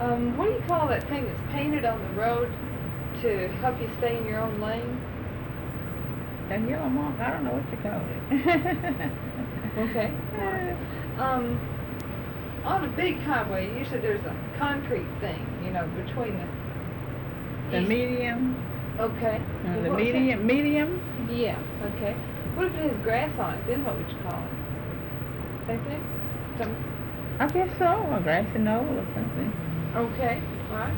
What do you call that thing that's painted on the road to help you stay in your own lane? A yellow mark, I don't know what you call it. Okay. On a big highway, usually there's a concrete thing, between The east- medium, Okay. the What's that? medium. Yeah, okay. What if it has grass on it? Then what would you call it? Same thing? I guess so, or grassy knoll or something. Okay, alright.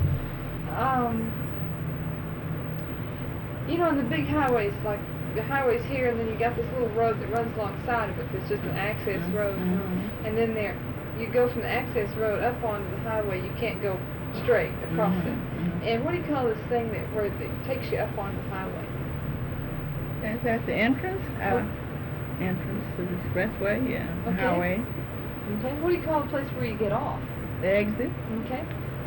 On the big highways, like the highways here, and then you got this little road that runs alongside of it that's just an access road. Mhm. And then you go from the access road up onto the highway, you can't go straight across Mhm, it. mhm. And what do you call this thing where it takes you up onto the highway? Is that the entrance? What? Entrance to the expressway, yeah, the Okay. highway. Okay, what do you call the place where you get off? The exit. Okay.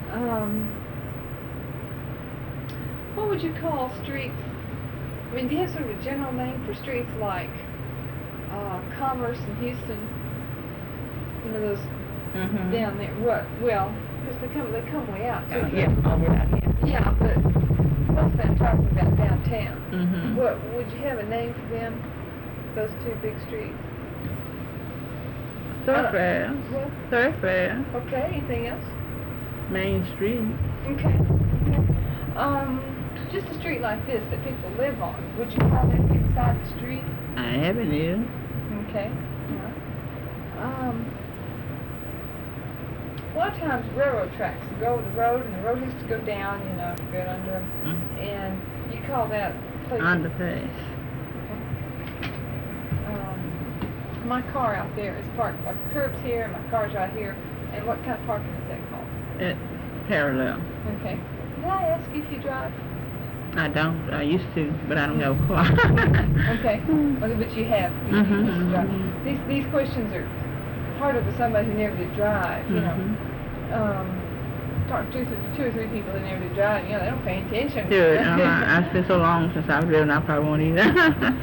What would you call streets? I mean, do you have sort of a general name for streets like Commerce and Houston? Those Mhm. down there. What? Well, because they come way out too. Yeah, over out here. Yeah, but mostly I'm talking about downtown. Mhm. What would you have a name for them? Those two big streets. Thoroughfares. What? Thoroughfare. Okay. Anything else? Main Street. Okay. Just a street like this that people live on. Would you call that beside the street? Avenue. Okay. A lot of times railroad tracks go over the road, and the road used to go down, to get under them, and you call that place. Underpass. My car out there is parked, like the curb's here, and my car's right here, and what kind of parking is that called? Parallel. Okay. Did I ask you if you drive? I don't. I used to, but I don't have a car. Okay. Okay, but you have. You used to drive. These questions are harder for somebody who never did drive, Talk to two or three people that never did drive, they don't pay attention. Good. It's been so long since I've driven, I probably won't either.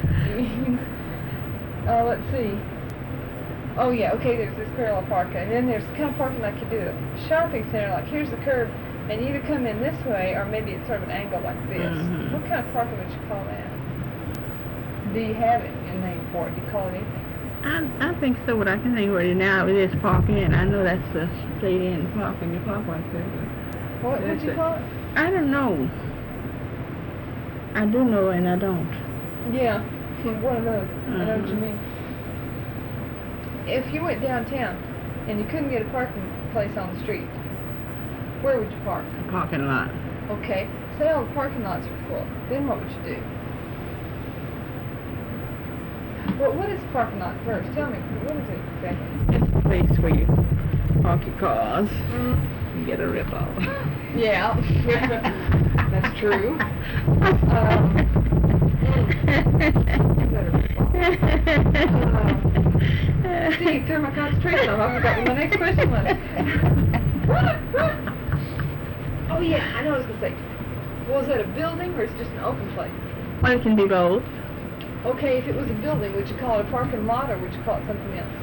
Let's see. Oh yeah, okay, there's this parallel parking, and then there's kind of parking like you do at a shopping center, like here's the curb, and you either come in this way, or maybe it's sort of an angle like this. Mhm. What kind of parking would you call that? Do you have it in name for it? Do you call it anything? I think so, but I can think right now it is park in. I know that's the straight in parking. You park right there. What would you call it? I don't know. I do know and I don't. Yeah, one of those. I know what you Mhm. mean. If you went downtown and you couldn't get a parking place on the street, where would you park? Parking lot. Okay, say all the parking lots are full. Then what would you do? Well, what is a parking lot first? Tell me, what is it exactly? It's a place where you park your cars Mm-hmm. and get a rip off. Yeah, that's true. See, you threw my concentration off. I forgot what my next question was. Oh yeah, I know what I was going to say. Was it a building or is it just an open place? Well, it can be both. Okay, if it was a building, would you call it a parking lot or would you call it something else?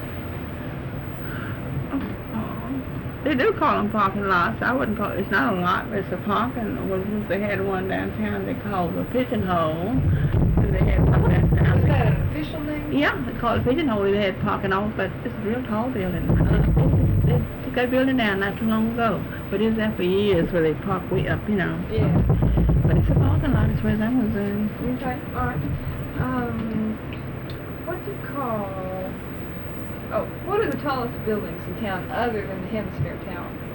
They do call them parking lots. I wouldn't call it. It's not a lot, but it's a parking. They had one downtown they called the Pigeonhole. And they had one downtown. Is that an official name? Yeah, they called it Pigeonhole. They had parking on, but it's a real tall building. They took that building down not too long ago, but it was there for years where they park way up, Yeah. But it's a parking lot as far as I'm concerned. Okay, all right. What do you call... Oh, what are the tallest buildings in town other than the Hemisphere Tower?